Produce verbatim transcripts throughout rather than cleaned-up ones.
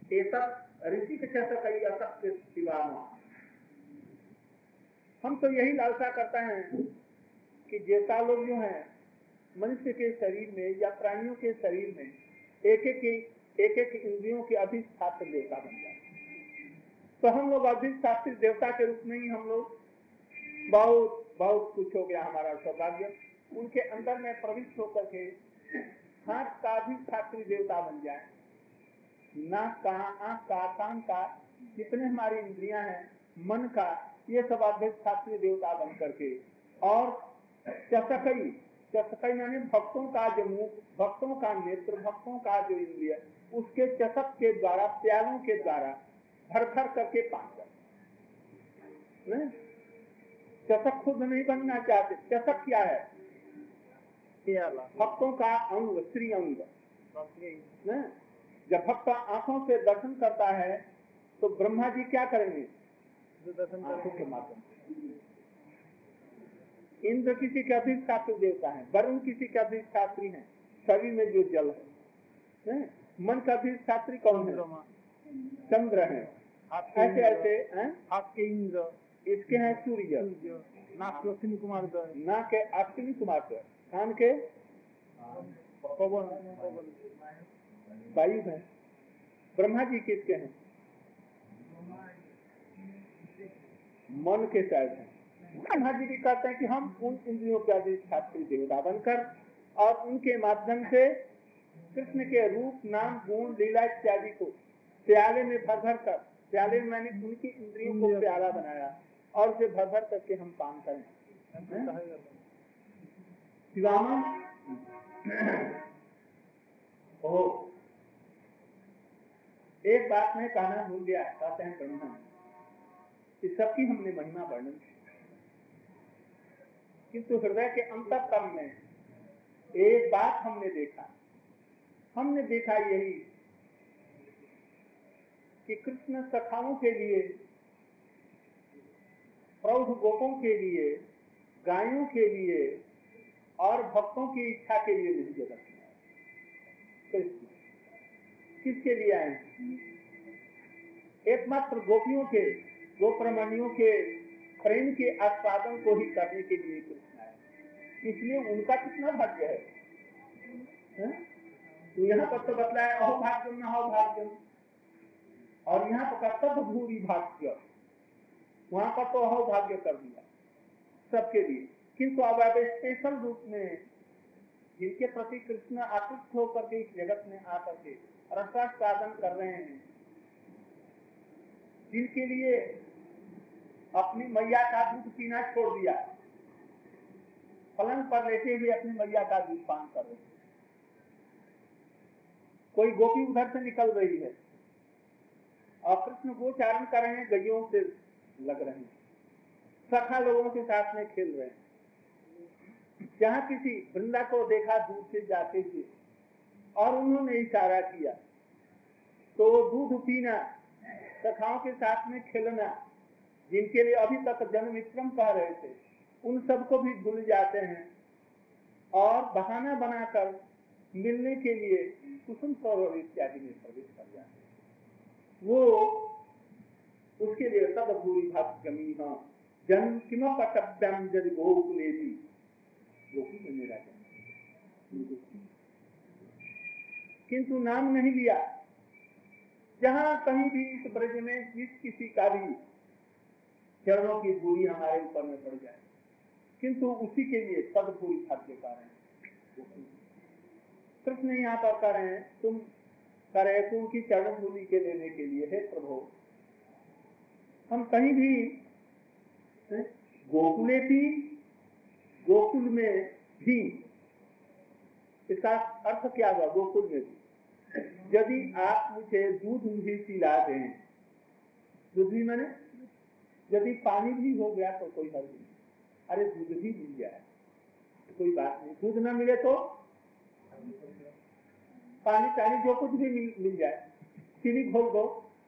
एतत् ऋषि के चषकई असत्य शिवामा। हम तो यही लालसा करते हैं कि जैसा लोग जो है मनुष्य के शरीर में या प्राणियों के शरीर में एक एक एक एक इंद्रियों के अधिष्ठात्र देवता बन जाए, तो हम लोग अधिष्ठात्री देवता के रूप में ही हम लोग बहुत बहुत कुछ हो गया हमारा सौभाग्य, उनके अंदर में प्रविष्ट होकर के हाथ का अधिष्ठात्री देवता बन जाए, नाक का, आंख का, कान का, जितने हमारी इंद्रियां हैं, मन का, ये सब अधिष्ठात्री देवता बन करके, और चषकई, चषकई माने भक्तों का जो मुख, भक्तों का नेत्र, भक्तों का जो इंद्रिय, उसके चषक के द्वारा, प्यालों के द्वारा भर भर करके पान कर। चषक खुद नहीं बनना चाहते, चषक क्या है? भक्तों का अंग, श्री अंग। जब भक्त आंखों से दर्शन करता है तो ब्रह्मा जी क्या करेंगे? दर्शन आंखों के माध्यम से। इंद्र किसी के अधिष्ठात्री देवता है, वरुण किसी के अधिष्ठात्री है, शरीर में जो जल है। मन का अधिष्ठात्री कौन है? चंद्र है। ऐसे ऐसे आपके इंद्र, इसके हैं सूर्य, नाक के अश्विनी कुमार, नाक के अश्विनी कुमार, कान के पवन, वायु है। ब्रह्मा जी किसके हैं? मन के शायद हैं। ब्रह्मा जी भी कहते हैं कि हम उन इंद्रियों के अधिष्ठात्री देवता बनकर और उनके माध्यम से कृष्ण के रूप, नाम, गुण, लीला इत्यादि को प्याले में भर भर कर, प्याले में मैंने उनकी इंद्रियों को प्याला बनाया और उसे भर भर करके हम पान करें। शिवामा ओ एक बात मैं कहना भूल गया, कहते हैं ब्रह्मा कि सबकी हमने महिमा वर्णन की, किंतु हृदय के अंतःतम में एक बात हमने देखा, हमने देखा यही कि कृष्ण सखाओं के लिए, प्रौढ़ गोपों के लिए, गायों के लिए और भक्तों की इच्छा के लिए नहीं जगत में आए। किसके लिए आए? एकमात्र गोपियों के, गोप्रमणियों के प्रेम के आस्वादन को ही करने के लिए कृष्ण आए। इसलिए उनका कितना भाग्य है, है? तो यहाँ पर तो बतलाया अहो भाग्यम न हो भाग्यम, और यहाँ पर कर्तव्य भूरी भाग्य, वहां पर तो अहो भाग्य कर दिया सबके लिए। किंतु अब आप स्पेशल रूप में जिनके प्रति कृष्ण आकृष्ट होकर के इस जगत में आकर के रसास्वादन कर रहे हैं, जिनके लिए अपनी मैया का दूध पीना छोड़ दिया, पलंग पर लेटे हुए अपनी मैया का दूध पान कर रहे हैं। कोई गोपी उधर से निकल रही है और कृष्ण गोचारण कर रहे हैं, गैयों से लग रहे हैं, सखा लोगों के साथ में खेल रहे हैं। जहां किसी वृंदा को देखा दूर से जाते हुए और उन्होंने इशारा किया तो दूध पीना, सखाओं के साथ में खेलना, जिनके लिए अभी तक जन्म विक्रम कह रहे थे, उन सबको भी भूल जाते हैं और बहाना बनाकर मिलने के लिए कुसुम सरोवर इत्यादि में प्रवेश कर जाते हैं। वो उसके लिए तब भूरी भाग्यमी जन्म किम पटभ्यम जदि गोकुलेति, गोकुल में मेरा जन्म, किंतु नाम नहीं लिया। जहां कहीं भी इस ब्रज में जिस किसी का भी चरणों की धूली हमारे ऊपर में पड़ जाए, किंतु उसी के लिए तब भूरी भाग्य का रहे। कृष्ण यहाँ पर कह रहे हैं, तुम करे तुम की चरण धूली के लेने के लिए, हे प्रभु हम कहीं भी गोकुले थी, गोकुल में भी, इसका अर्थ क्या हुआ? गोकुल में भी यदि आप मुझे दूध भी पिला दें, दूध भी मैंने यदि पानी भी हो गया तो कोई हर्ज नहीं, अरे दूध भी मिल जाए कोई बात नहीं, दूध ना मिले तो पानी पानी जो कुछ भी मिल, मिल जाए, चीनी घोल दो,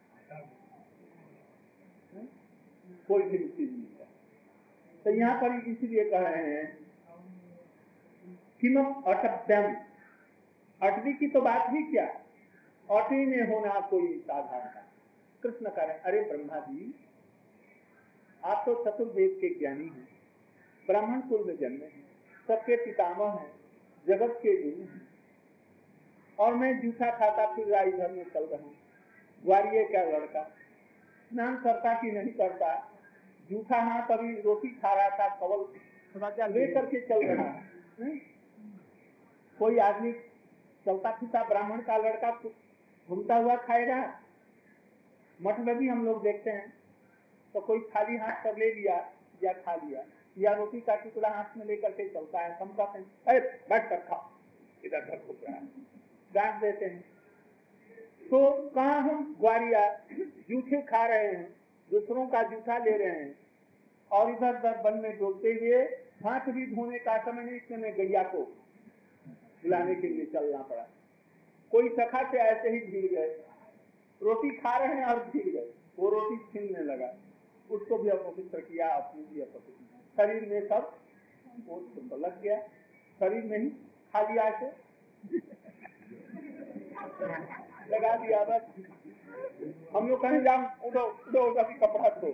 कोई भी चीज मिल जाए। तो यहाँ पर इसलिए कह रहे हैं किम अटभ्यम, अटवी की तो बात ही क्या, औटी में होना कोई साधारण। कृष्ण कह रहे अरे ब्रह्मा जी, आप तो चतुर्वेद के ज्ञानी हैं, ब्राह्मण कुल में जन्मे हैं, सबके पितामह हैं, जगत के गुरु हैं, और मैं जूठा खाता फिर रहा इधर में चल रहा हूँ। ग्वारिये क्या लड़का स्नान करता कि नहीं करता, जूठा हाथ अभी रोटी खा रहा था, कवल ले करके चल रहा है। कोई आदमी चलता फिरता ब्राह्मण का लड़का घूमता हुआ खाएगा? मठ में भी हम लोग देखते हैं तो कोई खाली हाथ पर ले लिया या खा लिया, या रोटी का टुकड़ा हाथ में लेकर के चलता है। हम कहते हैं अरे बैठ कर खाओ, इधर घर घूम रहा है, डांट देते हैं। तो कहाँ हम ग्वारिया जूठे खा रहे हैं, दूसरों का जूठा ले रहे हैं, और इधर उधर वन में डोलते हुए हाथ भी धोने का समय नहीं, इसमें गैया को बुलाने के लिए चलना पड़ा। कोई सखा से ऐसे ही भीड़ गए, रोटी खा रहे हैं और भीड़ गए, वो रोटी छीनने लगा, उसको भी अपवित्र किया, अपनी भी अपवित्र, शरीर में सब वो तो लग गया, शरीर में ही खा लिया ऐसे लगा दिया। बस हम लोग कहीं जाम उड़ो उड़ो उड़ो की कपड़ा धो,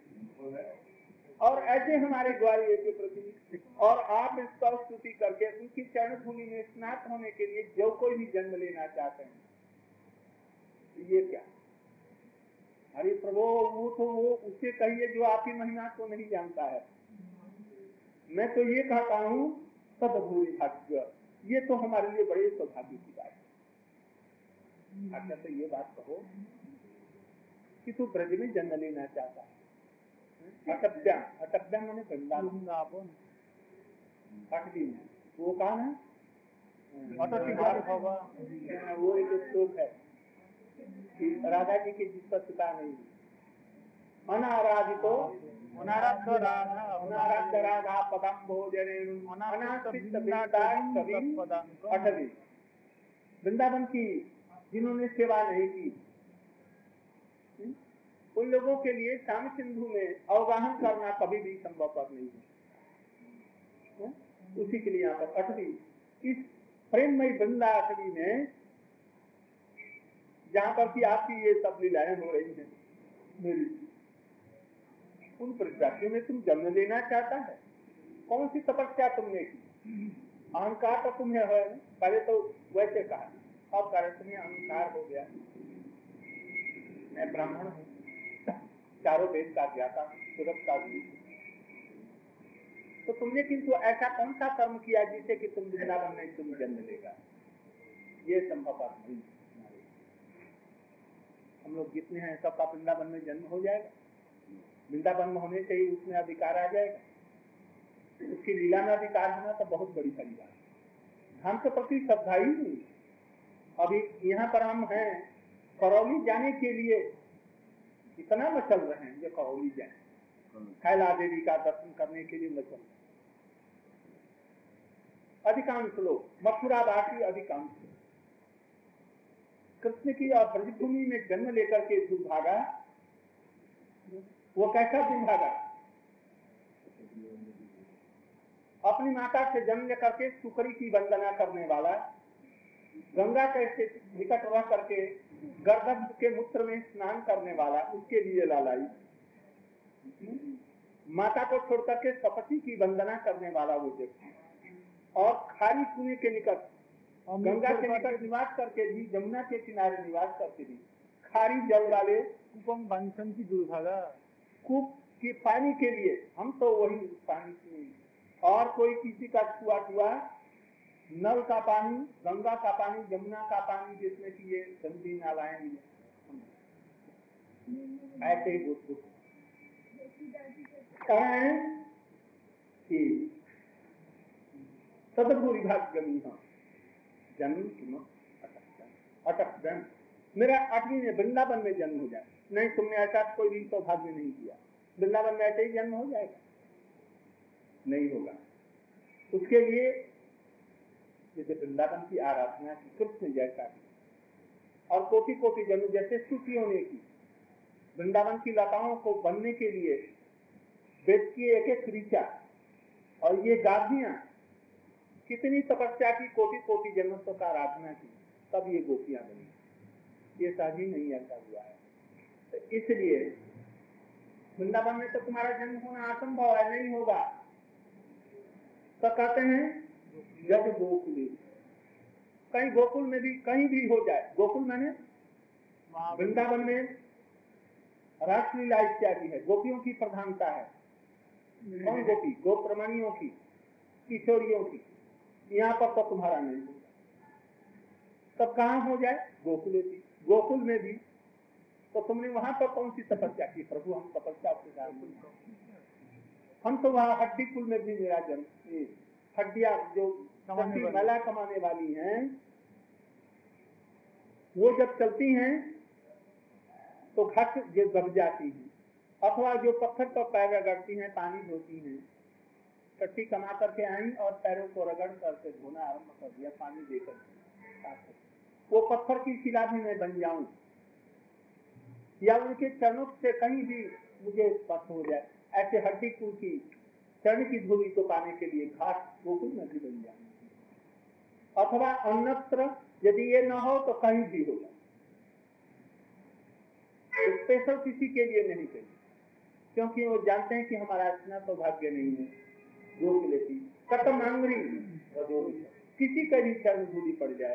और ऐसे हमारे ग्वालियर के प्रति, और आप इसका स्तुति करके उनकी चरण भूमि में स्नात होने के लिए जो कोई भी जन्म लेना चाहते हैं, ये क्या? अरे प्रभु, वो तो वो उससे कहिए जो आपकी महिमा को नहीं जानता है। मैं तो ये कहता हूँ सद्भूरि भाग्य, ये तो हमारे लिए बड़े सौभाग्य की बात है। अच्छा तो ये बात कहो कि तू ब्रज में जन्म लेना चाहता है, अटब्या अटब्या मैंने वृंदावन अटबी में, वो कहा ना वो एक श्लोक है कि राधा जी के जिसका सुता नहीं, अनाराधितो अनाराध्य राधा अनाराध्य राधा पदम भोजन अनाश्रित अटबी, वृंदावन की जिन्होंने सेवा नहीं की उन लोगों के लिए श्याम सिंधु में अवगाहन करना कभी भी संभव पर नहीं है। उसी के लिए यहाँ पर अटवी, इस प्रेममयी वृंदा अटवी में जहाँ पर कि आपकी ये सब लीलाएं हो रही हैं, मेरी उन प्रजातियों में तुम जन्म लेना चाहता है? कौन सी तपस्या तुमने की? अहंकार तो तुम्हें है, पहले तो वैसे कहा, अब कारण तुम्हें अहंकार हो गया, मैं ब्राह्मण हूँ, चारों वेद का ज्ञाता, सुरत का भी, तो तुमने किंतु ऐसा कौन सा कर्म किया जिससे कि तुम वृंदावन में तुम जन्म लेगा? ये संभव बात नहीं। हम लोग जितने हैं सबका वृंदावन में जन्म हो जाएगा, वृंदावन में होने से ही उसमें अधिकार आ जाएगा, उसकी लीला में अधिकार होना तो बहुत बड़ी बड़ी बात है। हम तो प्रति श्रद्धा ही नहीं। अभी यहाँ पर हम हैं, करौली जाने के लिए इतना मचल रहे हैं, ये करौली जाए कैला देवी का दर्शन करने के लिए मचल रहे। अधिकांश लोग मथुरावासी, अधिकांश कृष्ण की और ब्रजभूमि में जन्म लेकर के दुर्भागा, वो कैसा दुर्भागा? अपनी माता से जन्म लेकर के सुकरी की वंदना करने वाला, गंगा के निकट रह करके गर्दभ के मूत्र में स्नान करने वाला, उसके लिए लालाई, माता को छोड़ करके सपति की वंदना करने वाला वो व्यक्ति, और खारी कुएं के निकट, गंगा के निकट निवास करके भी, जमुना के किनारे निवास करके भी खारी जल वाले कूपम बांसन की दुर्भागा, कूप के पानी के लिए हम तो वही पानी की, और कोई किसी का छुआ छुआ नल का पानी, गंगा का पानी, जमुना का पानी, जिसमें कि ये गंदी नालाएं ऐसे ही बुद्ध सदभूरि भाग्यमी जन्म किम अटक जन्म, मेरा आठवीं में वृंदावन में जन्म हो जाए। नहीं, तुमने ऐसा कोई भी सौभाग्य नहीं किया, वृंदावन में ऐसे ही जन्म हो जाएगा? नहीं होगा। उसके लिए जैसे वृंदावन की आराधना की, कृष्ण जैसा की, और कोटि कोटि जन्म जैसे स्तुतियों ने की, वृंदावन की लताओं को बनने के लिए वेद की एक एक ऋचा और ये गाभियां कितनी तपस्या की, कोटि कोटि जन्मों का आराधना की, तब ये गोपियां बनी। ये शादी नहीं ऐसा हुआ है। तो इसलिए वृंदावन में तो तुम्हारा जन्म होना असंभव है, नहीं होगा। तो कहते हैं जब गोकुल, कहीं गोकुल में भी कहीं भी हो जाए, गोकुल मैंने वृंदावन में रासलीला इत्यादि है, गोपियों की प्रधानता है। कौन गोपी? गोप्रमणियों की, किशोरियों की। यहाँ पर तो तुम्हारा नहीं होगा। तब कहाँ हो जाए? गोकुल में। गोकुल में भी तो तुमने वहां पर कौन सी तपस्या की? प्रभु हम तपस्या के, हम तो वहां हड्डी कुल में भी मेरा जन्म, हड्डियां जो मला कमाने वाली हैं वो जब चलती हैं तो घट जो दब जाती हैं, अथवा जो पत्थर पर पैर रगड़ती हैं, पानी धोती हैं, कट्टी कमा करके आई और पैरों को रगड़ करके धोना आरम्भ कर दिया, पानी देकर, वो पत्थर की शिला भी मैं बन जाऊं, या उनके चरणों से कहीं भी मुझे स्पर्श हो जाए, ऐसे हड्डी कुल की चरण की धूलि को पाने के लिए घाट गोकुल में भी बन जाए, अथवा अन्यत्र यदि ये न हो तो कहीं भी हो जाए। स्पेशल किसी के लिए नहीं चाहिए, क्योंकि वो जानते हैं कि हमारा इतना सौभाग्य नहीं है। गोकुल की कटमांगरी किसी का भी चरण धूलि पड़ जाए,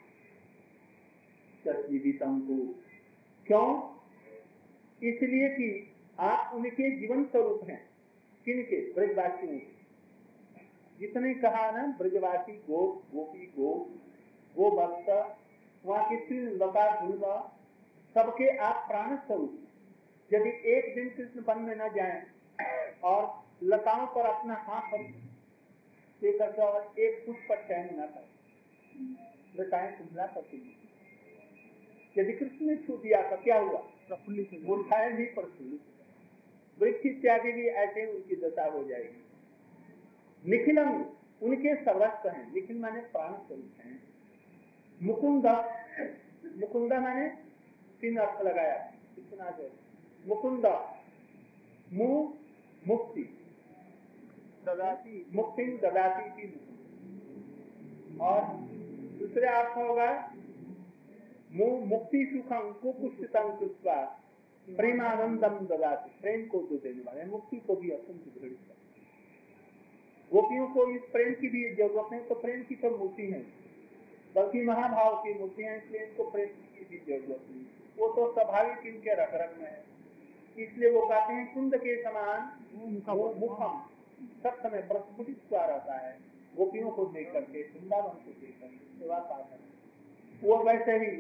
जीवितम को, क्यों? इसलिए कि आप उनके जीवन स्वरूप हैं। किनके? ब्रजवासियों के। जितने कहा ना ब्रजवासी, गो, गोपी, गो, गो भक्त, वहां की लता धुलवा, सबके आप प्राण स्वरूप। यदि एक दिन कृष्ण वन में न जाए और लताओं पर अपना हाथ लेकर और एक पुष्प पर चयन न करें, लताएं कुंभला करती हैं। यदि कृष्ण ने छू दिया तो क्या हुआ? प्रफुल्लित मूर्खाएं भी प्रफुल्लित, वृक्ष इत्यादि भी ऐसे उनकी दशा हो जाएगी। निखिलम उनके सर्वस्व हैं, निखिल माने प्राण स्वरूप हैं। मुकुंदा, मुकुंदा माने तीन अर्थ लगाया, इतना जो मुकुंदा, मु मुक्ति, ददाती, मुक्ति ददाती की मुकुंद, और दूसरे अर्थ होगा मु मुक्ति सुखम कुपुष्टितम कृत्वा प्रेमानंदम ददाती, प्रेम को तो देने वाले, मुक्ति को भी अत्यंत घृणित करते। गोपियों को इस प्रेम की भी जरूरत है, तो प्रेम की तो मूर्ति है, बल्कि महाभाव की मूर्ति है, इसलिए इनको प्रेम की भी जरूरत नहीं, वो तो स्वाभाविक इनके रग रग में है। इसलिए वो कहते हैं कुंद के समान मुखम सब समय प्रस्फुटित हुआ रहता है, गोपियों को देख करके, वृंदावन को देख करके सेवा पाकर। वो वैसे ही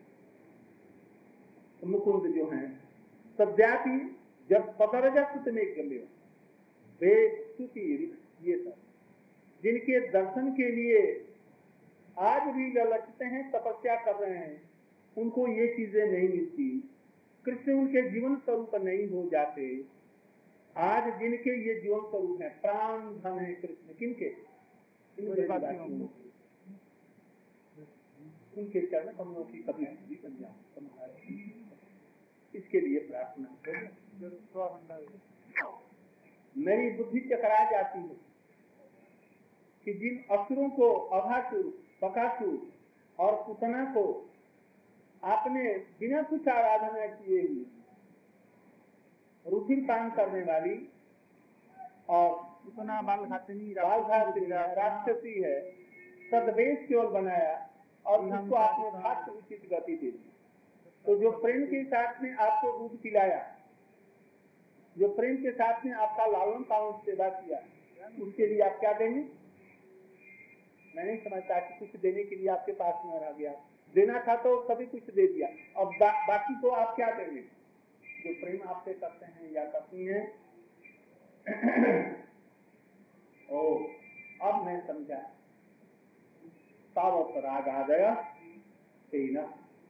मुकुंद जो है सद्यापि जब पदरजत में गम्य वे स्तुति, ये सब जिनके दर्शन के लिए आज भी ललचते हैं, तपस्या कर रहे हैं, उनको ये चीजें नहीं मिलती, कृष्ण उनके जीवन स्वरूप नहीं हो जाते। आज जिनके ये जीवन स्वरूप है, प्राण धन है कृष्ण, किनके? उनके चरण कमलों की कभी भी बन जाओ, इसके लिए प्रार्थना। मेरी बुद्धि चकरा जाती है कि जिन असुरों को, अभासुर, बकासुर और पुतना को आपने बिना कुछ आराधना किए हुए रुधिर पान करने वाली और पुतना बाल घातनी राक्षसी है, सदवेश केवल बनाया और उसको आपने भाष्य उचित गति दे दी। तो जो प्रेम के साथ में आपको दूध पिलाया, जो प्रेम के साथ में आपका लालन पालन सेवा किया, उसके लिए आप क्या देंगे? मैं नहीं समझता कि कुछ देने के लिए आपके पास में रह गया, देना था तो कभी कुछ दे दिया, अब बा, बाकी को आप क्या देंगे? जो प्रेम आपसे करते हैं या करती हैं। ओ, अब मैं समझा, तावत राग आ गया तेना।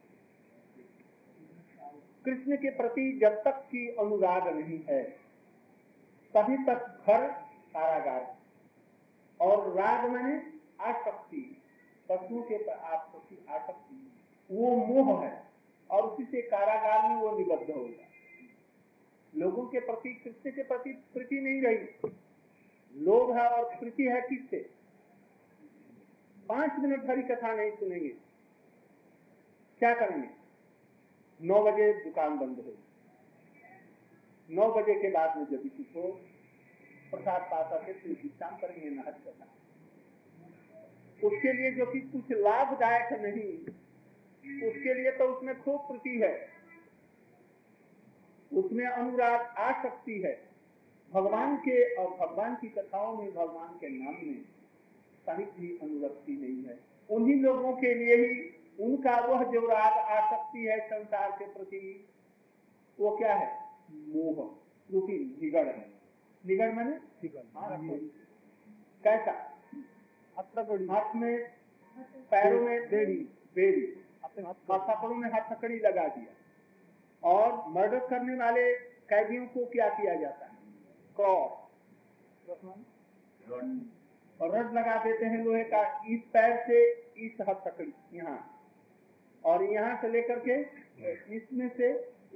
कृष्ण के प्रति जब तक की अनुराग नहीं है तभी तक घर कारागार, और राग मैंने आसक्ति, पशुओं के प्रति आसक्ति, वो मोह है, और उसी से कारागार में वो निबद्ध होगा। लोगों के प्रति, कृष्ण के प्रति प्रीति नहीं रही, लोभ है और प्रीति है किससे? पांच मिनट भरी कथा नहीं सुनेंगे, क्या करेंगे? नौ बजे दुकान बंद हुई, नौ बजे के बाद में जब किसी को प्रसाद पाता थे तो विश्राम करेंगे नहर करना, उसके लिए जो कि कुछ लाभदायक नहीं, उसके लिए तो उसमें खूब त्रुटि है, उसमें अनुराग आसक्ति है। भगवान के और भगवान की कथाओं में, भगवान के नाम में कहीं भी अनुरक्ति नहीं है। उन्हीं लोगों के लिए ही उनका वह जो राग आसक्ति है संसार के प्रति, वो क्या है? मोह रूपी निगड़ है। निगड़ माने कैसा? हाथ में पैरों में बेड़ी बेड़ी हथकड़ों में हथकड़ी लगा दिया। और मर्डर करने वाले कैदियों को क्या किया जाता है? क्रॉस और रड लगा देते हैं लोहे का, इस पैर से इस हथकड़ी यहाँ, और यहाँ से लेकर के इसमें से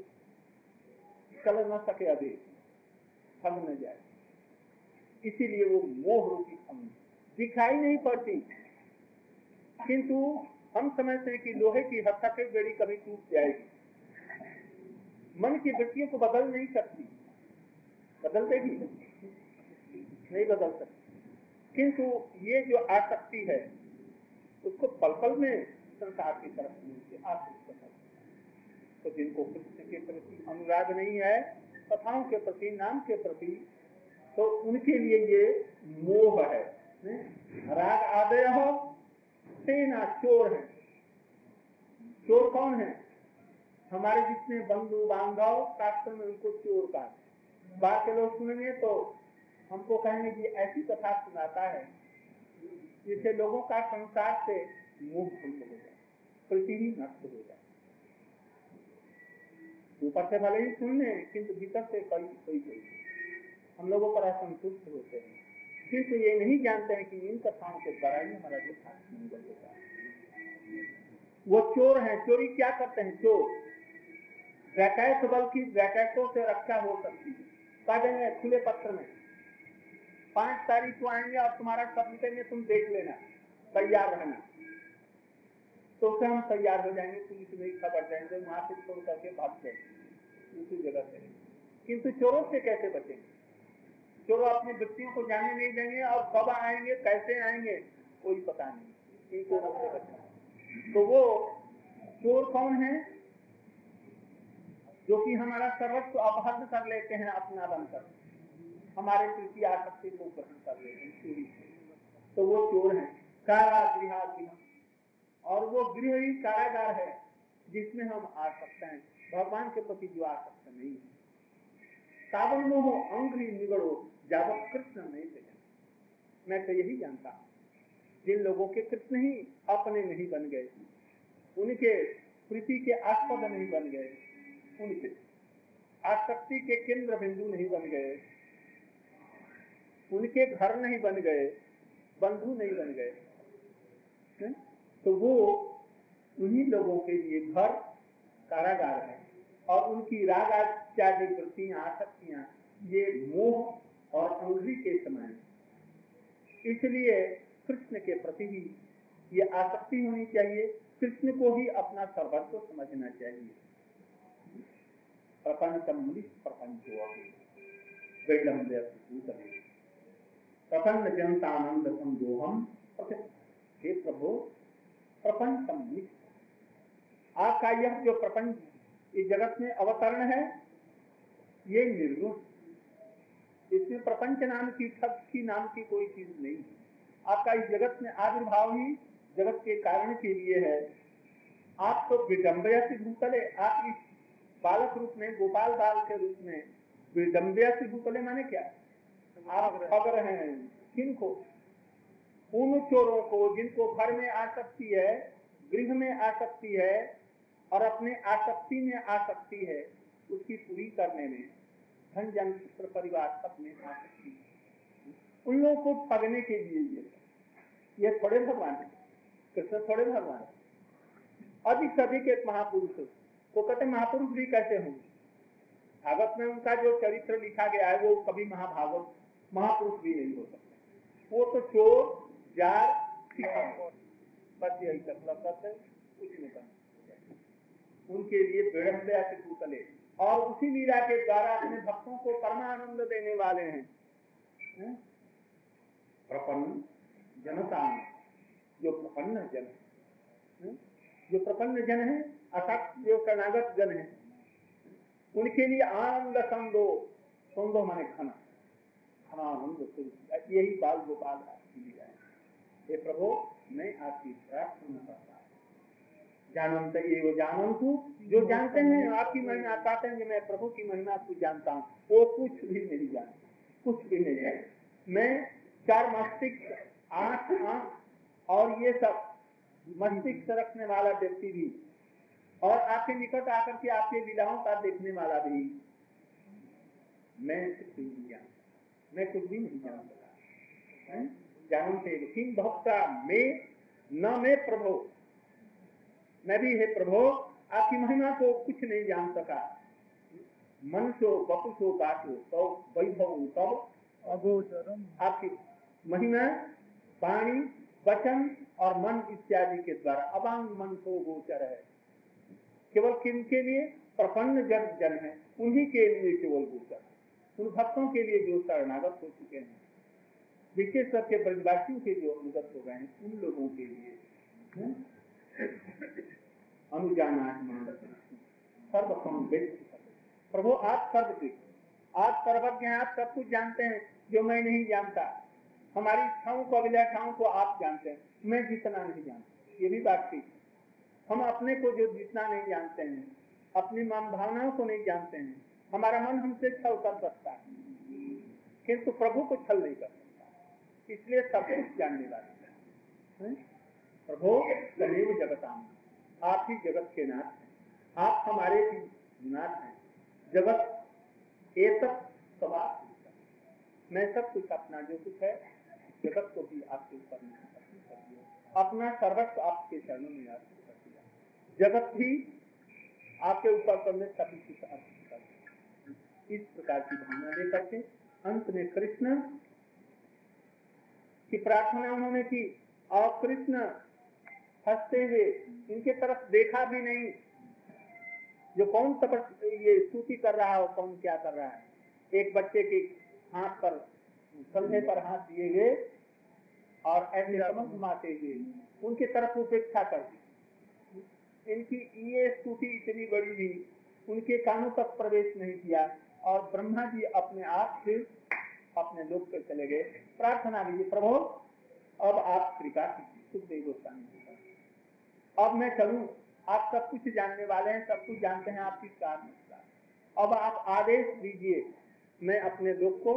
चल न सके, अभी फल न जाए। इसीलिए वो मोह रूपी हम दिखाई नहीं पड़ती, किंतु हम समझते हैं कि लोहे की हथकड़ी बेड़ी कभी टूट जाएगी। मन की वृत्तियों को बदल नहीं सकती, बदल देगी नहीं बदल सकती, किंतु ये जो आसक्ति है उसको पल पल में संसार की तरफ मिलती आसक्त है। तो जिनको कृष्ण के प्रति अनुराग नहीं है, कथाओं के प्रति, नाम के प्रति, तो उनके लिए ये मोह है। राग आदय हो सेना चोर है। चोर कौन है? हमारे जितने बंधु बांधव शास्त्र में उनको चोर का, बाहर के लोग सुनेंगे तो हमको कहेंगे कि ऐसी कथा सुनाता है जिससे लोगों का संसार से मोह भंग हो जाए, प्रति ही नष्ट हो जाए। ऊपर से भले ही सुन लें, किंतु भीतर से कई कोई कोई हम लोगों पर असंतुष्ट होते हैं, किंतु ये नहीं जानते हैं कि इन कथाओं के द्वारा ही हमारा जो बदल होता है। वो चोर है। चोरी क्या करते हैं? चोर डकैत, बल्कि डकैतों से रक्षा हो सकती है। कह देंगे खुले पत्र में पांच तारीख को आएंगे और तुम्हारा सब निकलेंगे, तुम देख लेना, तैयार रहना। तो उससे हम तैयार हो जाएंगे, पुलिस में खबर देंगे, वहां से छोड़ करके भाग जाएंगे दूसरी जगह से। किंतु चोरों से कैसे बचेंगे? चोरों अपनी वृत्तियों को जानने नहीं देंगे, और कब आएंगे, कैसे आएंगे, कोई पता नहीं। इन चोरों से बचेंगे। तो वो चोर कौन है? जो कि हमारा सर्वस्व अपहरण कर लेते हैं, अपना बनकर हमारे तृतीय आसक्ति को ग्रहण कर लेते हैं चोरी से। तो वो चोर है। कारागृह, और वो गृह ही कारागार है जिसमें हम आ सकते हैं, भगवान के प्रति जो आ सकते नहीं है। सावन मोह अंग्री निगड़ो जावत कृष्ण नहीं थे। मैं तो यही जानता हूँ, जिन लोगों के कृष्ण ही अपने नहीं बन गए, उनके प्रीति के आस्पद नहीं बन गए, उनके आसक्ति के केंद्र बिंदु नहीं बन गए, उनके घर नहीं बन गए, बंधु नहीं बन गए, तो वो उन्हीं लोगों के लिए घर कारागार है। और उनकी राग आदि वृत्तियां, आसक्तियां, ये मोह और अंग्री के समान। इसलिए कृष्ण के प्रति ही ये आसक्ति होनी चाहिए, कृष्ण को ही अपना सर्वस्व समझना चाहिए। प्रपंचम प्रपंचो प्रपन्न जनतानंद संदोहम। हे प्रभु, प्रपंचम, आपका यह जो प्रपंच इस जगत में अवतरण है, ये निर्गुण, इसमें प्रपंच नाम की, शब्द की नाम की कोई चीज नहीं है। आपका इस जगत में आविर्भाव ही जगत के कारण के लिए है। आप तो विडम्बया से भूतले, आप इस बालक रूप में, गोपाल बाल के रूप में विडम्बया से भूतले माने क्या? आप ठग रहे हैं किनको? उन चोरों को जिनको घर में आसक्ति है, गृह में आसक्ति है, और अपने आसक्ति में आसक्ति है, उसकी पूरी करने में धन जन पुत्र परिवार सब में आसक्ति है। उन लोगों को ठगने के लिए ये ये थोड़े भगवान है, कृष्ण थोड़े भगवान है। अधिक से अधिक एक महापुरुष को कहते महापुरुष भी कैसे होंगे? भागवत में उनका जो चरित्र लिखा गया है वो कभी महाभागवत महापुरुष भी नहीं हो सकते। वो तो चोर, जार, बस यही सब लगता है, कुछ नहीं करना। उनके लिए विडम्बया के पूतले, और उसी लीला के द्वारा अपने भक्तों को परमानंद देने वाले हैं। प्रपन्न जनता, जो प्रपन्न जन है, जो प्रपन्न जन है अर्थात जो शरणागत जन है, उनके लिए आनंद संदो, संदो माने खाना, खाना आनंद, यही बाल गोपाल आपकी लीला है। हे प्रभु, मैं आपकी प्रार्थना करता हूँ। जानंत एवं जानंतु, जो जानते हैं आपकी महिमा, कहते हैं कि मैं प्रभु की महिमा को जानता हूँ, वो कुछ भी नहीं जानते, कुछ भी नहीं है। मैं चार मस्तिष्क, आंख आंख और ये सब मस्तिष्क रखने वाला व्यक्ति भी, और आपके निकट आकर के आपके लीलाओं का देखने वाला भी, मैं कुछ नहीं जानता, मैं कुछ भी नहीं जानता। जानते किंग भक्ता में न मैं प्रभु, मैं भी है प्रभु आपकी महिमा को कुछ नहीं जान सका। मनुष्यो बपुषो काटो तो वैभव तब अगोचरम, आपकी महिमा वाणी वचन और मन इत्यादि के द्वारा अवांग मन को गोचर है। केवल किनके लिए? प्रपन्न जन जन है, उन्हीं के लिए केवल गोचर, उन भक्तों के लिए जो शरणागत हो चुके हैं, विशेष करके ब्रजवासियों के जो अनुगत हो गए हैं, उन लोगों के लिए अनुजानात्मा सर्वसम वेद। प्रभु आप सर्वज्ञ, आप सर्वज्ञ हैं, आप सब कुछ जानते हैं जो मैं नहीं जानता। हमारी इच्छाओं को, अभिलाषाओं को आप जानते हैं, मैं जितना नहीं जानता, ये भी बात थी। हम अपने को जो जितना नहीं जानते हैं, अपनी मन भावनाओं को नहीं जानते हैं, हमारा मन हमसे छल कर सकता है, किंतु प्रभु को छल नहीं कर सकता, इसलिए सब कुछ जानने वाले हैं। प्रभु तमेव जगताम, आप ही जगत के नाथ हैं, आप हमारे भी नाथ हैं। जगत एक सवाल, मैं सब कुछ अपना जो कुछ है जगत को भी आपके ऊपर अर्पण कर दिया, अपना सर्वस्व आपके चरणों में अर्पण कर दिया, जगत भी आपके ऊपर पर मैं सभी कुछ अर्पण कर दिया। इस प्रकार की भावना लेकर के अंत में कृष्ण की प्रार्थना उन्होंने की, और कृष्ण हंसते हुए इनके तरफ देखा भी नहीं, जो कौन तपस ये स्तुति कर रहा है और कौन क्या कर रहा है। एक बच्चे के हाथ पर, कंधे पर हाथ दिए हुए और ऐसे समझ घुमाते हुए उनकी तरफ उपेक्षा कर दी। इनकी ये स्तुति इतनी बड़ी थी, उनके कानों तक प्रवेश नहीं किया, और ब्रह्मा जी अपने आप से अपने लोक पर चले गए। प्रार्थना कीजिए, प्रभु अब आप कृपा कीजिए, सुखदेव गोस्वामी, अब मैं चलूं, आप सब कुछ जानने वाले हैं, सब कुछ जानते हैं आपकी कारण, अब आप आदेश दीजिए, मैं अपने लोक को,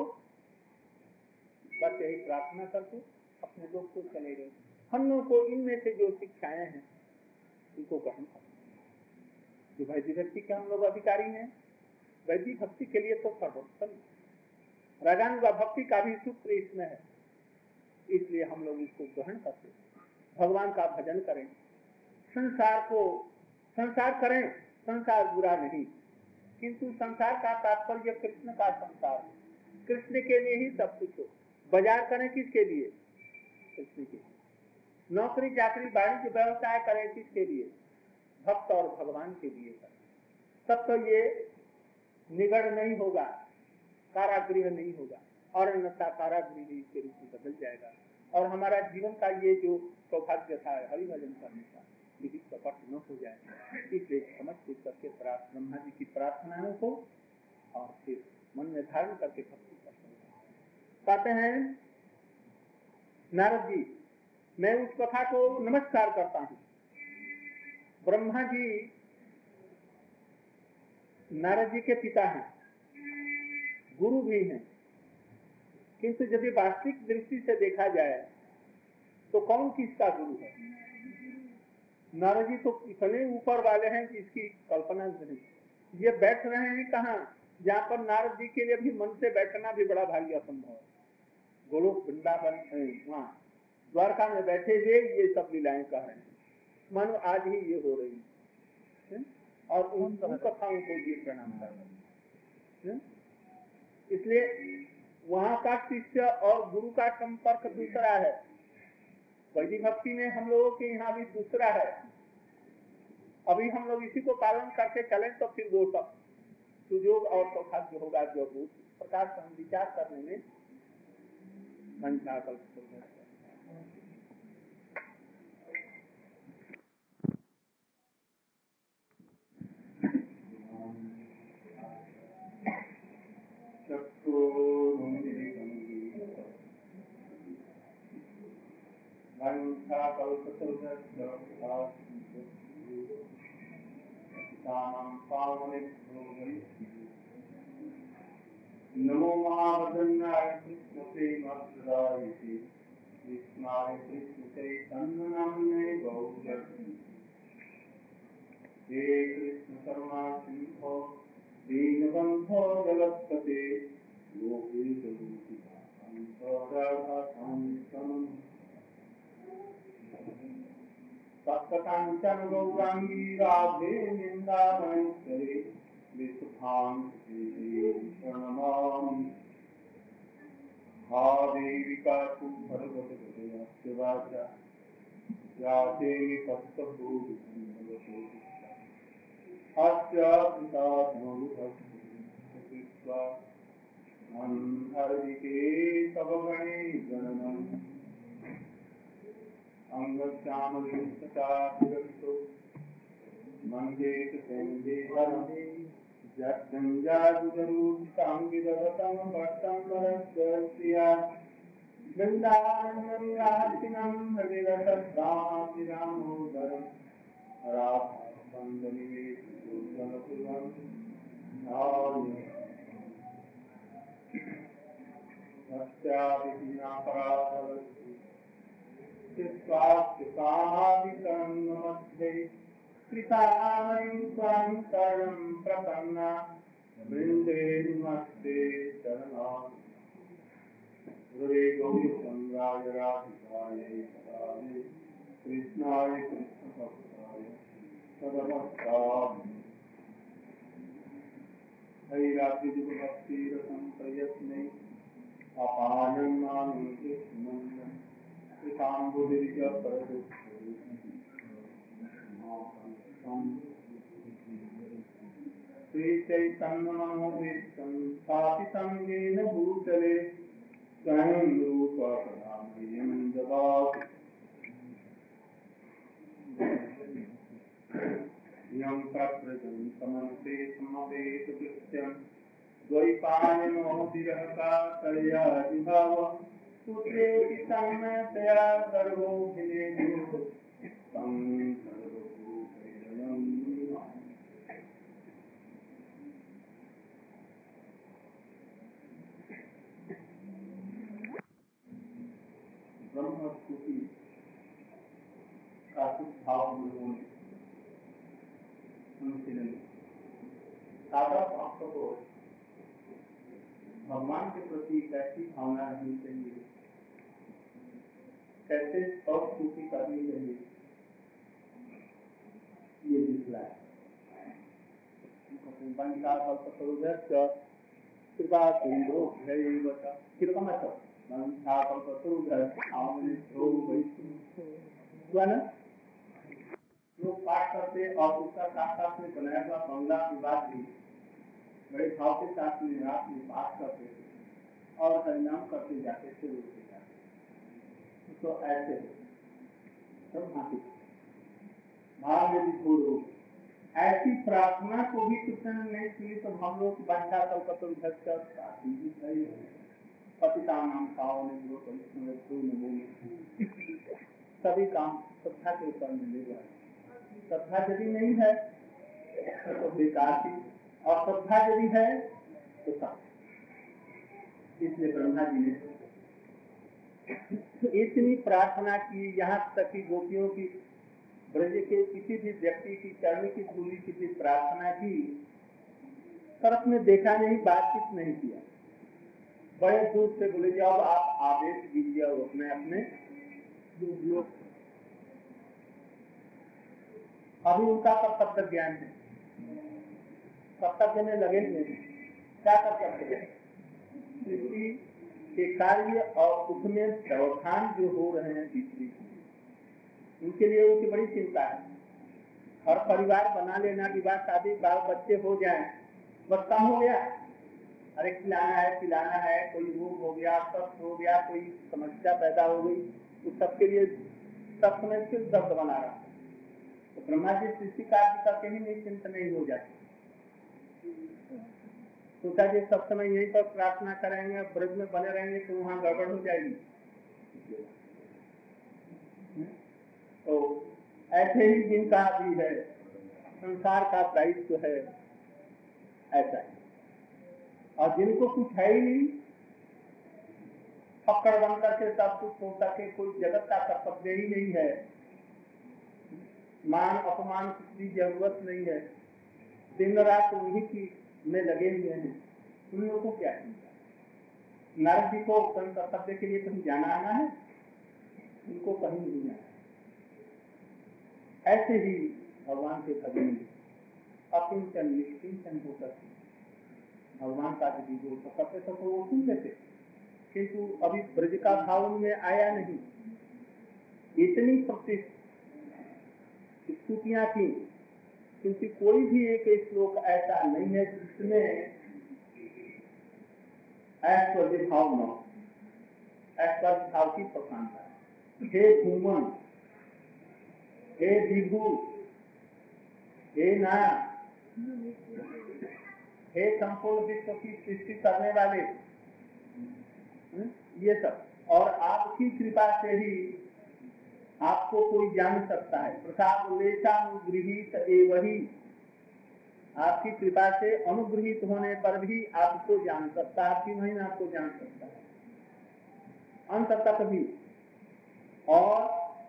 बस यही प्रार्थना करके अपने लोक को चले गए। हम लोगों को इनमें से जो शिक्षाएं हैं उनको ग्रहण करें। जो वैदिक भक्ति के हम लोग अधिकारी हैं, वैदिक भक्ति के लिए तो सर्वोत्तम रागानुगा भक्ति का भी सूत्र इसमें है, इसलिए हम लोग इसको ग्रहण करते, भगवान का भजन करें, संसार को संसार करें। संसार बुरा नहीं, किंतु संसार का तात्पर्य कृष्ण का संसार, कृष्ण के लिए ही सब कुछ हो। बाजार करें किसके लिए? कृष्ण के लिए। नौकरी चाकरी वाणिज्य व्यवसाय करें किसके लिए? भक्त और भगवान के लिए करें। तब तो ये निगड़ नहीं होगा, कारागृह नहीं होगा, और अन्यथा कारागृह के रूप में बदल जाएगा, और हमारा जीवन का ये जो सौभाग्य था हरिभजन करने का, यदि कपट न हो जाए। इसलिए समझ पूछ करके ब्रह्मा जी की प्रार्थनाओं को और फिर मन में धारण करके भक्ति करते हैं। कहते हैं नारद जी, मैं उस कथा को नमस्कार करता हूँ। ब्रह्मा जी नारद जी के पिता हैं, गुरु भी हैं, किंतु यदि वास्तविक दृष्टि से देखा जाए तो कौन किसका गुरु है? नारद जी तो इतने ऊपर वाले हैं कि इसकी कल्पना नहीं। ये बैठ रहे हैं कहाँ? जहाँ पर नारद जी के लिए भी मन से बैठना भी बड़ा भारी असंभव है। गोलोक वृंदावन वहाँ द्वारका में बैठे हुए ये सब लीलाएं कह रहे हैं, मानो आज ही ये हो रही है, और उन कथाओं को ये प्रणाम कर रहे हैं। इसलिए वहाँ का शिष्य और गुरु का संपर्क दूसरा है। वैदिक भक्ति में हम लोगों के यहाँ भी दूसरा है। अभी हम लोग इसी को पालन करके चलें तो फिर वो सब सुयोग और सौभाग्य होगा जो उस प्रकार से हम विचार करने में मंशा कल्प नमो महाभद्रंगाय कृष्ण प्रेमाय कृष्णाय कृष्ण चैतन्य नामने गौर हे कृष्ण करुणा सिंधो दीनबंधो जगत्पते गोपीश सत्कांचन गौरांगी राधे निंदामणि प्रणमामि देविका भगवती या देवी हरिके सबगणे गणनम् अंगश्यामलिंसो मंदेत सेंदे वरदे जंजागुरुतांगिदवतम भक्तं वरस्या वृंदावनराजिनं हृदिरसदामिरामोदरं राधावन्दनिवेशुजनपुरं धावने भक्त्यादिनापराधवस्तु स्वास्थ्यकामादिकर्ममध्ये कृतामयं स्वां शरणं प्रपन्ना वृन्दे नमस्ते शरणां हरे गौरचन्द्राय राधिकाय राधे कृष्णाय कृष्णभक्ताय तदवस्तामि हैरात्रिभक्तिरसं प्रयत्ने अपायं मानं कृष्णं कृताम्बुदिर्य श्रीचैतन्यमनोभीष्टं स्थापितं येन भूतले स्वयं रूप कदामह्यं ददाति यं प्रकृतं समन्ते समवेत कृत्यं द्वैपायनो विरहकातया विभाव पुत्रेति तन्मयतया सर्वोऽभिनेदुः तं सर्वभूतैर्यं ब्रह्मस्तुति का कुछ भाव लोगों ने अनुशीलन सादा आपको भगवान के प्रति कैसी भावना रखनी चाहिए, कैसे स्तुति करनी चाहिए, ये दिखलाए कृपा सिंधु कृपा मतलब लोग पाठ करते और उसका साथ साथ में बनाया हुआ बंगला विवाद भी बड़े भाव के साथ में रात में पाठ करते थे और परिणाम करते जाते थे रोते जाते तो ऐसे सब भांति भाव में भी छोड़ो ऐसी प्रार्थना को भी कृष्ण ने नहीं की तो हम लोग बंधा कलकत्ता पतिता नाम पावने सभी काम श्रद्धा के ऊपर मिलेगा। श्रद्धा यदि नहीं है तो बेकार थी और श्रद्धा यदि है तो सब। इसलिए ब्रह्मा जी ने इतनी प्रार्थना की, यहाँ तक कि गोपियों की ब्रज के किसी भी व्यक्ति की चरण की धूलि की भी प्रार्थना की, तरफ में देखा नहीं, बातचीत नहीं किया, बड़े दूर से बोले जब आप आदेश दीजिए और अपने अपने लोग अभी उनका कर्तव्य ज्ञान है, कर्तव्य में लगे हुए हैं। क्या कर्तव्य है? सृष्टि के कार्य और उसमें व्यवधान जो हो रहे हैं भीतरी, उनके लिए उनकी बड़ी चिंता है। और परिवार बना लेना, विवाह शादी बाल बच्चे हो जाए, बस कम हो गया। अरे खिलाना है पिलाना है, कोई रोग हो गया, स्वस्थ हो गया, कोई समस्या पैदा हो गई, तो सबके लिए सब समय सिर्फ दर्द बना रहा। तो ब्रह्मा जी सृष्टि कार्य करके ही निश्चिंत नहीं हो जाते। सोचा जी सब समय यही पर प्रार्थना करेंगे, ब्रज में बने रहेंगे तो वहां गड़बड़ हो जाएगी। तो ऐसे ही जिनका भी है संसार का दायित्व है ऐसा है, और जिनको कुछ है ही नहीं, पकड़ बन करके सब कुछ हो करके कोई जगत का कर्तव्य ही नहीं है, मान अपमान की जरूरत नहीं है, दिन रात उन्हीं की में लगे हुए हैं, उन लोगों को क्या चिंता? नारद जी को कर्तव्य के लिए कहीं जाना आना है, उनको कहीं नहीं जाना। ऐसे ही भगवान के भजन अकिंचन निश्चिंतन होकर भगवान का यदि जो करते तो वो सुन लेते, किंतु अभी ब्रज का भाव में आया नहीं। इतनी स्तुतियां की, क्योंकि कोई भी एक श्लोक ऐसा नहीं है जिसमें ऐश्वर्य भाव न, ऐश्वर्य भाव की प्रशंसा। हे भूमन, हे विभु, हे ना, हे संपूर्ण विश्व की सृष्टि करने वाले, ये सब, और आपकी कृपा से ही आपको कोई जान सकता है। प्रसाद लेशानुगृहीत एवही, आपकी कृपा से अनुगृहित होने पर भी आपको जान सकता है, आपकी नहीं आपको जान सकता है अंत तक भी। और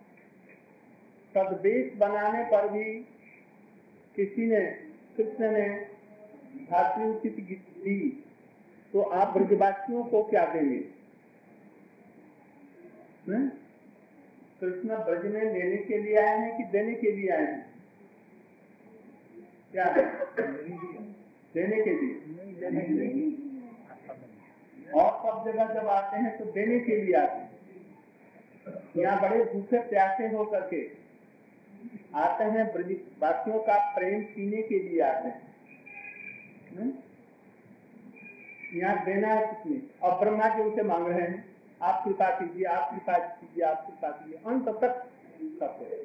सद्वेश बनाने पर भी किसी ने, कृष्ण ने भातृउचित दी, तो आप ब्रजवासियों को क्या देंगे? कृष्ण ब्रज में लेने के लिए आए हैं कि देने के लिए आए हैं? क्या देने के लिए? और सब जगह जब आते हैं तो देने के लिए आते हैं। यहाँ बड़े भूखे प्यासे हो करके आते हैं, ब्रजवासियों का प्रेम पीने के लिए आते हैं। यहाँ देना है किसने? और ब्रह्मा जी उनसे मांग रहे हैं, आप कृपा कीजिए, आप कृपा कीजिए, आप कृपा कीजिए, अंत तक करते।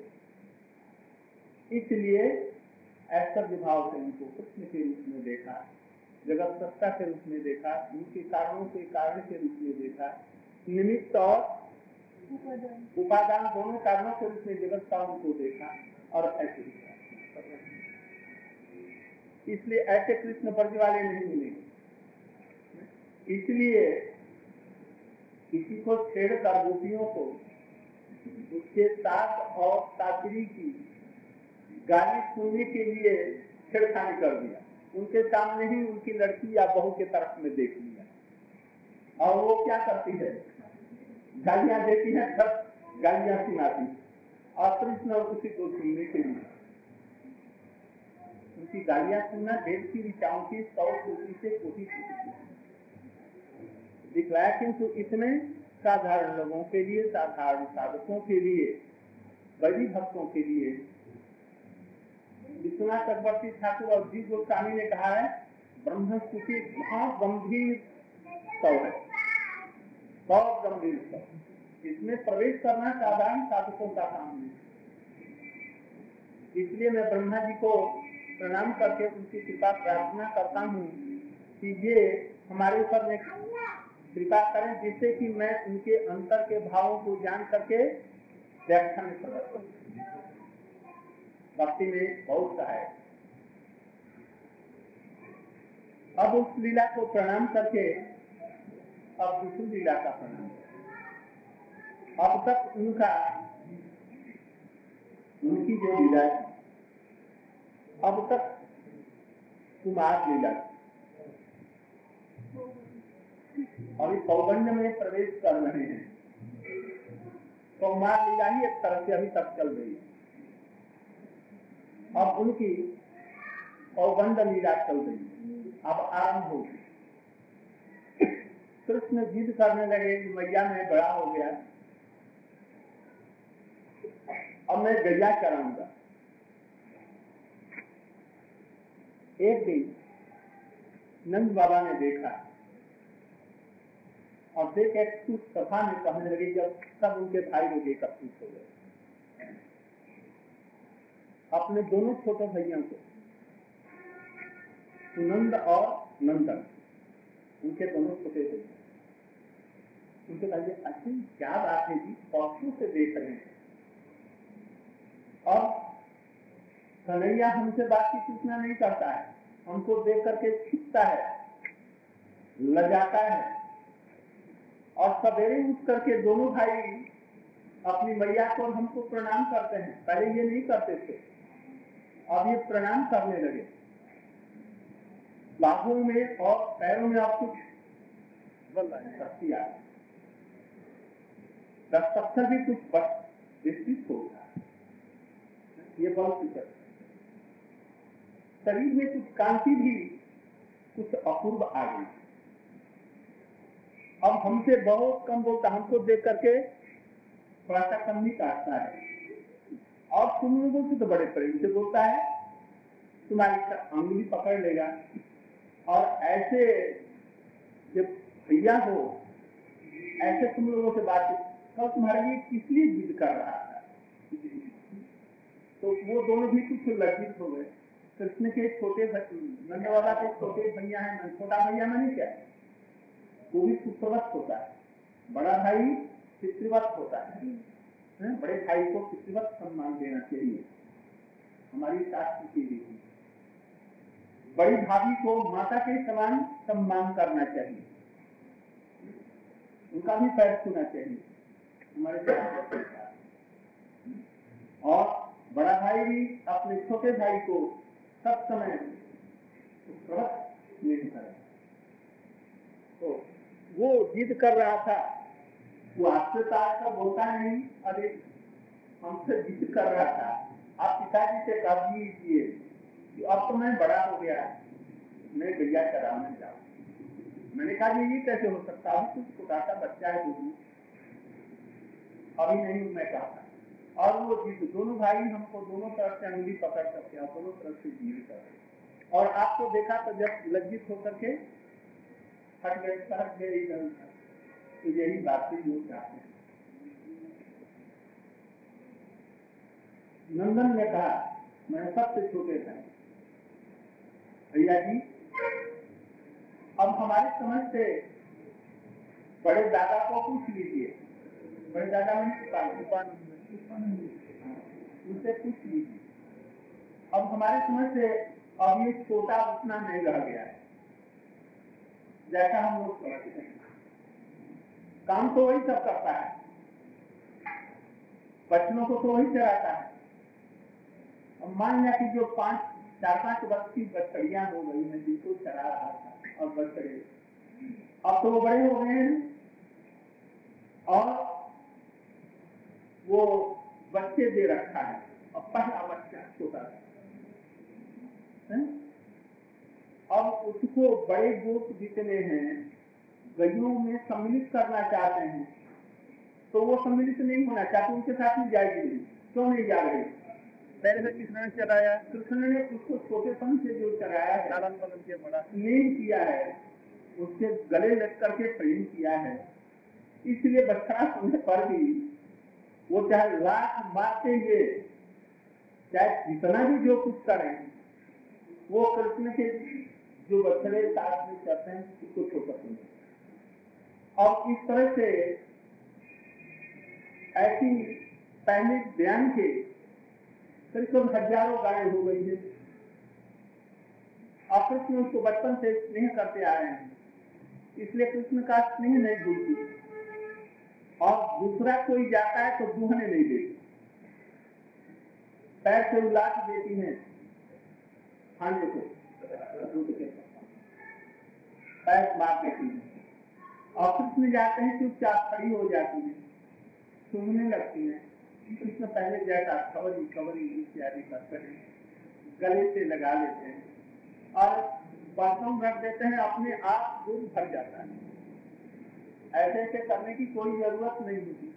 इसलिए ऐश्वर्य भाव से उनको कृष्ण के रूप में देखा, जगत सत्ता के रूप में देखा, उनके कारणों के कारण के रूप में देखा, निमित्त और उपादान दोनों कारणों के रूप में जगत का उनको देखा, और ऐसे ही। इसलिए ऐसे कृष्ण ब्रज वाले नहीं मिलेंगे। इसलिए किसी को छेड़कर गोपियों को उसके साथ और साथी की गाली सुनने के लिए छेड़खानी कर दिया, उनके सामने ही उनकी लड़की या बहू के तरफ में देख लिया, और वो क्या करती है? गालियां देती है, सब गालियां सुनाती, और कृष्ण उसी को सुनने के लिए उनकी गालियां सुनना देव की ऋचाओं की सौ कोटि से कोटि दिखलाया। किंतु इसमें साधारण लोगों के लिए, साधारण साधकों के लिए, बड़ी भक्तों के लिए विश्वनाथ चक्रवर्ती ठाकुर और जी गोस्वामी ने कहा है, ब्रह्म स्तुति बहुत गंभीर स्तव है, बहुत गंभीर स्तव। इसमें प्रवेश करना साधारण साधकों का काम नहीं। इसलिए मैं ब्रह्मा जी को प्रणाम करके उनकी कृपा प्रार्थना करता हूँ कि ये हमारे ऊपर में कृपा करें, जिससे कि मैं उनके अंतर के भावों को जान करके व्याख्या में प्रकट करूं। भक्ति में बहुत सहायक। अब उस लीला को प्रणाम करके अब दूसरी लीला का प्रणाम। अब तक उनका उनकी जो लीला है, अब तक कुमार लीला, और इस पौगंड में प्रवेश कर रहे हैं। कुमार लीला ही एक तरह से अभी तक चल रही है। अब उनकी पौगंड लीला चल रही है, अब आरंभ होगी। कृष्ण जिद करने लगे, मैया मैं बड़ा हो गया, अब मैं गैया चराऊंगा। एक दिन नंद बाबा ने देखा और देख एक कुछ सभा में कहने लगे, जब सब उनके भाई लोग एकत्रित हो गए, अपने दोनों छोटे भैया को, सुनंद और नंदन, उनके दोनों छोटे भैया, उनके कहिए अच्छी क्या बात है जी, पक्षों से देख रहे हैं और कन्हैया हमसे बातचीत इतना नहीं करता है, हमको देख करके छिपता है, लजाता है, और सवेरे उठ करके दोनों भाई अपनी मैया को और हमको प्रणाम करते हैं। पहले ये नहीं करते थे, अब ये प्रणाम करने लगे। बाहों में और पैरों में अब कुछ शक्ति आ गई, दस्तक्षर भी कुछ विस्तृत हो गया, ये बहुत कुछ शरीर में कुछ कांति भी कुछ अपूर्व आ गई। अब हमसे बहुत कम बोलता, हमको देख करके थोड़ा सा कम ही काटता है, और तुम लोगों से तो बड़े प्रेम से बोलता है, तुम्हारी अंगुली पकड़ लेगा, और ऐसे जब भैया हो ऐसे तुम लोगों से बातचीत, कल तुम्हारे लिए किस लिए जिद कर रहा था। तो वो दोनों भी कुछ लज्जित हो गए। कृष्ण के छोटे नंद बाबा के छोटे भैया है, छोटा भैया मानी क्या, वो भी पुत्रवत होता है, बड़ा भाई पितृवत होता है, बड़े भाई को पितृवत सम्मान देना चाहिए, हमारी शास्त्र की रीति। बड़ी भाभी को माता के समान सम्मान करना चाहिए, उनका भी पैर छूना चाहिए हमारे शास्त्र। और बड़ा भाई भी अपने छोटे भाई को सब समय नहीं करे। तो वो जिद कर रहा था, वो आपसे तार का बोलता नहीं, अरे हमसे जिद कर रहा था, आप पिताजी से कह दीजिए कि अब तो मैं बड़ा हो गया, मैं गैया चराने जाऊं। मैंने कहा ये कैसे हो सकता, अभी कुछ छोटा सा बच्चा है, अभी नहीं मैं कहता। और वो जिद, दोनों भाई हमको दोनों तरफ से अंगुली पकड़ सकते हैं, दोनों तरफ से जिद कर, और आपको देखा तो जब लज्जित होकर के हट गए, हट गए। तो यही बात जो चाहते हैं। नंदन ने कहा, मैं सबसे छोटे था, भैया जी अब हमारे समझ से बड़े दादा को पूछ लीजिए, बड़े दादा में उनसे पूछ लीजिए, अब हमारे समझ से अब ये छोटा उतना नहीं रह गया है, जैसा हम लोग समझते हैं। काम तो वही सब करता है, बच्चों को तो वही चलाता है। अब मान लिया कि जो पांच चार पांच वर्ष की बछड़ियां हो गई हैं, जिनको चला रहा था, और बछड़े अब तो वो बड़े हो गए हैं, और वो बच्चे दे रखा है, अब पहला बच्चा छोटा था, अब उसको बड़े गोप जितने हैं गइयों में सम्मिलित करना चाहते हैं, तो वो सम्मिलित नहीं होना चाहते, उनके साथ में जाएगी नहीं। क्यों नहीं जा रही? पहले से कृष्ण ने चलाया, कृष्ण ने उसको छोटेपन से जो चलाया है, लालन पालन किया, बड़ा स्नेह किया है, उसके गले लग करके प्रेम किया है, इसलिए बच्चा होने पर भी वो चाहे लाख बातें ये चाहे जितना भी जो कुछ करें, वो कृष्ण के जो बछड़े साथ में चलते हैं उसको छोटा समझते। और इस तरह से ऐसी पहले बयान के करीब हजारों गाय हो गई है, और कृष्ण उसको बचपन से स्नेह करते आ रहे हैं, इसलिए कृष्ण का स्नेह नहीं भूलती। और दूसरा कोई जाता है तो दूहने नहीं देती, पैर से उलाट देती है हांडे को, पैर मार देती है, और कृष्ण जाते हैं चुपचाप खड़ी हो जाती है, सूंघने लगती है। कृष्ण पहले जैसा खबरी खबरी इत्यादि करते हैं, गले से लगा लेते हैं और बर्तन रख देते हैं, अपने आप दूध भर जाता है। ऐसे ऐसे करने की कोई जरूरत नहीं होती।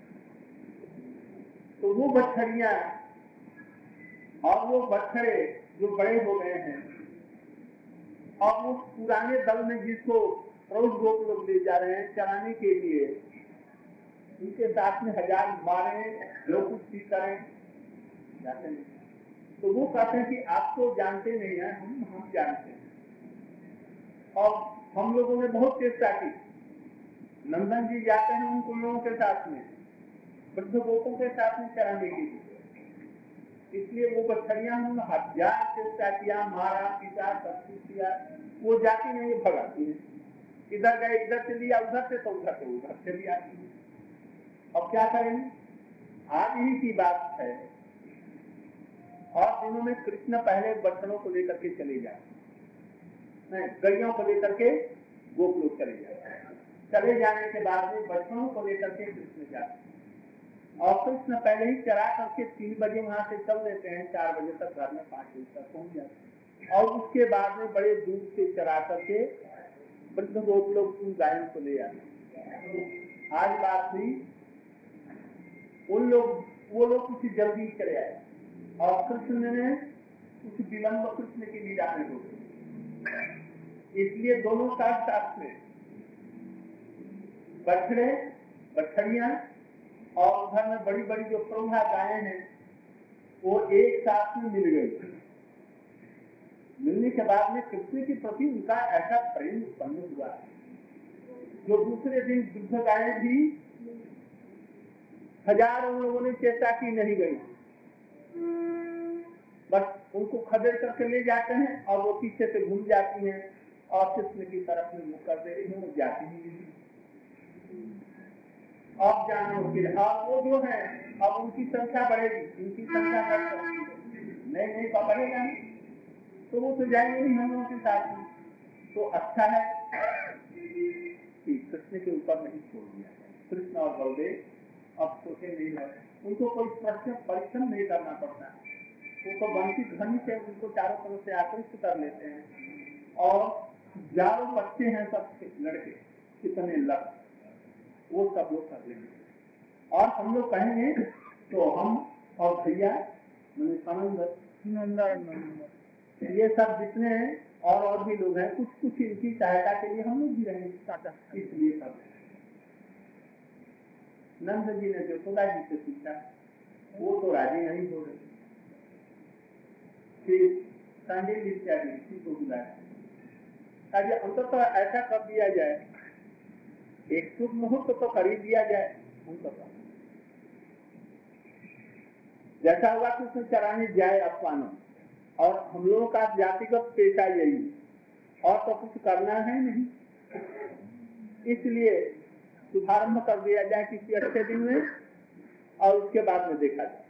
तो वो बछड़ियां और वो बछड़े जो बड़े हो गए हैं, और उस पुराने दल में जिसको रोज गोप लोग ले जा रहे हैं चलाने के लिए, उनके साथ में हजार मारे, जो कुछ भी करें जाते नहीं। तो वो कहते हैं कि आप तो जानते नहीं हैं, हम हम जानते हैं। और हम लोगों ने बहुत चेष्टा की, नंदन जी जाते हैं उन लोगों के साथ में, वृद्ध गोपों के साथ में चलाने के लिए, इसलिए वो बछड़ियां हम हजार चेष्टा किया, मारा पीटा सब कुछ किया, वो जाती नहीं, भगाती है। इधर गए इधर से लिया, उधर से तो उधर से उधर से लिया। अब क्या करेंगे? आज ही की बात है, और दिनों में कृष्ण पहले बछड़ों को लेकर के चले जाए, नहीं गैयों को लेकर के गोप लोग चले जाए। चले जाने के बाद में बछड़ों को लेकर के कृष्ण जाते, और कृष्ण पहले ही चरा करके तीन बजे वहां से चल देते हैं, चार बजे तक घर में, पांच बजे तक पहुंच जाते हैं। और उसके बाद में बड़े दूर से चरा करके वृद्ध गोप लोग उन गायों को ले आते। आज बात हुई, उन लोग वो लोग कुछ जल्दी चले आए, और कृष्ण ने कुछ विलंब कृष्ण की लीला में हो गई, इसलिए दोनों साथ साथ में बछड़े बछड़ियां और घर में बड़ी बड़ी जो प्रौढ़ा गायें हैं वो एक साथ में मिल गई। मिलने के बाद में कृष्ण के प्रति उनका ऐसा प्रेम उत्पन्न हुआ जो दूसरे दिन वृद्ध गायें भी हजारों लोगों ने चेष्टा की, नहीं गई, बस उनको खदेड़ करके ले जाते हैं और वो पीछे से घूम जाती हैं और कृष्ण की तरफ में मुख कर दे रही हूँ, जाती नहीं। अब जाने उसके, अब वो जो है अब उनकी संख्या बढ़ेगी, इनकी संख्या बढ़ सकती है, नहीं नहीं पकड़ेगा नहीं, तो वो तो जाएंगे नहीं हम लोगों के साथ में। तो अच्छा है कि कृष्ण के ऊपर नहीं छोड़ दिया। कृष्ण और बलदेव अब सोचे नहीं है, उनको कोई प्रश्न परिश्रम नहीं करना पड़ता, वो तो वंचित ध्वनि से उनको चारों तरफ से आकृष्ट कर लेते हैं। और हजारों बच्चे हैं, सब लड़के कितने लग, वो सब लोग कर लेंगे। और हम लोग कहेंगे तो हम और भैया मैंने समंदर ये सब जितने और और भी लोग हैं, कुछ कुछ इनकी सहायता के लिए हम लोग भी रहेंगे। इसलिए सब नंद जी ने यशोदा जी से पूछा, वो तो राजी नहीं हो रहे। फिर सांडिल इत्यादि किसी को बुलाया, अंततः तो ऐसा कर दिया जाए, एक शुभ मुहूर्त तो खरीद दिया जाए, अंततः जैसा हुआ कि उसमें चराने जाए अपमानों, और हम लोगों का जातिगत पेशा यही, और तो कुछ करना है नहीं, इसलिए शुभारंभ कर दिया जाए किसी अच्छे दिन में, और उसके बाद में देखा जाए।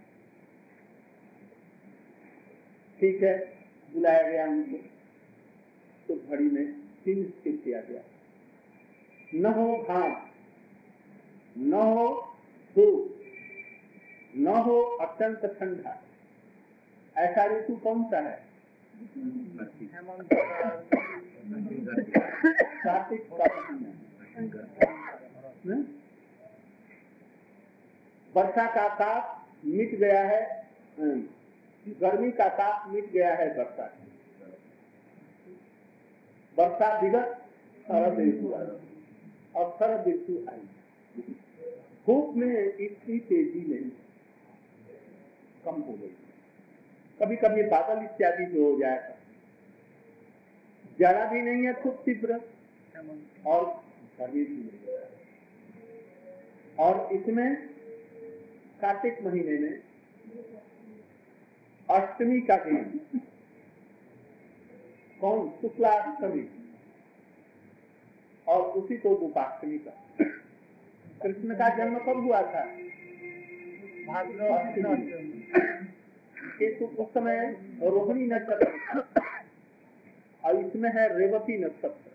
ठीक है, बुलाया गया उनको, तो घड़ी में तीन स्थिर किया गया, न हो घाम, न हो धूप, न हो अत्यंत ठंडा। ऐसा ऋतु कौन सा है? कार्तिक का महीना। वर्षा का ताप मिट गया है, गर्मी का ताप मिट गया है, वर्षा वर्षा विगत शरद ऋतु आई, और शरद ऋतु आई। धूप में इतनी तेजी नहीं, कम हो गई, कभी कभी बादल इत्यादि जो हो जाए, ज्यादा भी नहीं है खूब तीव्र, और गर्मी भी नहीं है। और इसमें कार्तिक महीने में अष्टमी का दिन, कौन? शुक्लाष्टमी, और उसी को गोपाष्टमी का। कृष्ण का जन्म कब हुआ था? उस समय रोहिणी नक्षत्र, और इसमें है रेवती नक्षत्र।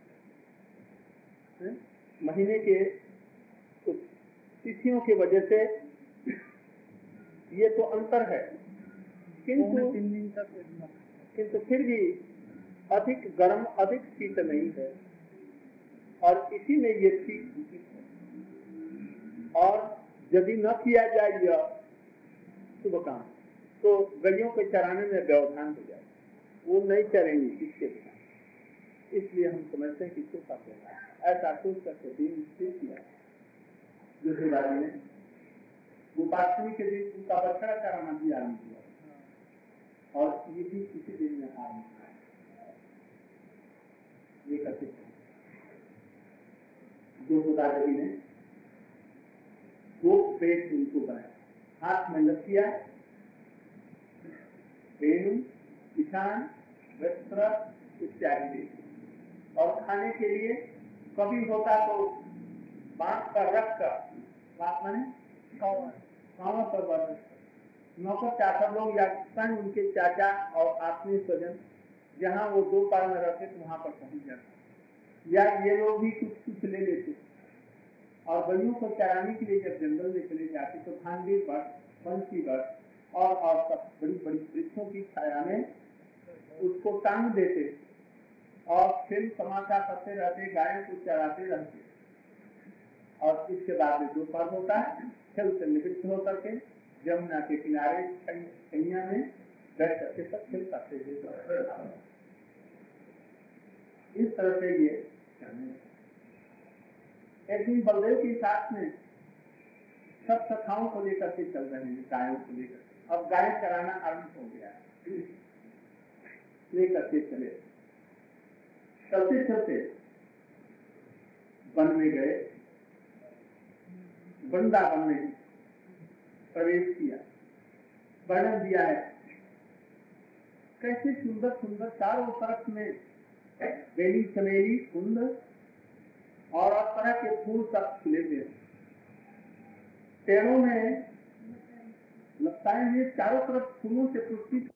महीने के तिथियों की वजह से ये तो अंतर है, किंतु किंतु फिर भी अधिक गर्म अधिक शीत नहीं है, और इसी में ये ठीक है। और यदि न किया जाए यह शुभ काम, तो गैयों के चराने में व्यवधान हो जाए, वो नहीं चरेंगी इसके बिना। इसलिए हम समझते हैं कि सूखा पड़ेगा। ऐसा सोच करके दिन स्थिर किया जोशीदाजी ने गोपाष्टमी के दिन उनका बछड़ा चराना भी आरम्भ किया और ये भी इसी दिन में आरम्भ किया। ये करते जोशीदाजी ने दो पेट उनको बनाया, हाथ में लठिया, रेणु, किसान, वस्त्र इत्यादि, और खाने के लिए कभी होता तो बांस पर रख कर, बात माने कांवर पर रख नौकर चाकर लोग या स्वयं उनके चाचा और आत्मीय स्वजन जहाँ वो दो पाल में रहते तो वहां पर पहुंच जाते, या ये लोग भी कुछ कुछ ले लेते। और गैयों को चराने के लिए जब जंगल में चले जाते तो खानवीर वृक्ष, बंसी वृक्ष और और सब बड़ी बड़ी वृक्षों की छाया में उसको टांग देते और फिर तमाशा करते रहते, गायों को चराते रहते। और इसके बाद में दोपहर होता है, खेल से निवृत्त होकर के यमुना के किनारे छैया में बैठ करके सब खेल करते थे। इस तरह से ये एक दिन बलदेव के साथ में सब सखाओं को लेकर के चल रहे हैं, गायों को लेकर। अब गाय चराना आरंभ हो गया, लेकर के चले। चलते चलते वन में गए, वृंदावन में प्रवेश किया। वर्णन दिया है कैसे सुंदर सुंदर चारों तरफ में बेली चमेली कुंद और तरह के फूल सब खिले हुए, पेड़ों में लताएं हुए, चारों तरफ फूलों से पुष्पित